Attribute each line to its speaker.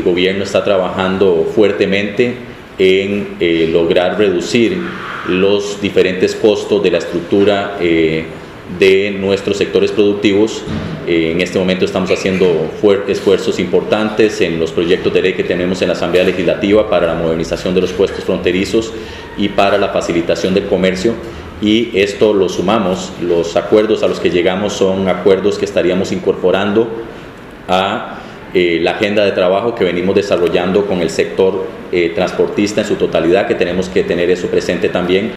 Speaker 1: gobierno está trabajando fuertemente en lograr reducir los diferentes costos de la estructura de nuestros sectores productivos. En este momento estamos haciendo esfuerzos importantes en los proyectos de ley que tenemos en la Asamblea Legislativa para la modernización de los puestos fronterizos y para la facilitación del comercio, y esto lo sumamos, los acuerdos a los que llegamos son acuerdos que estaríamos incorporando a la agenda de trabajo que venimos desarrollando con el sector transportista en su totalidad, que tenemos que tener eso presente también,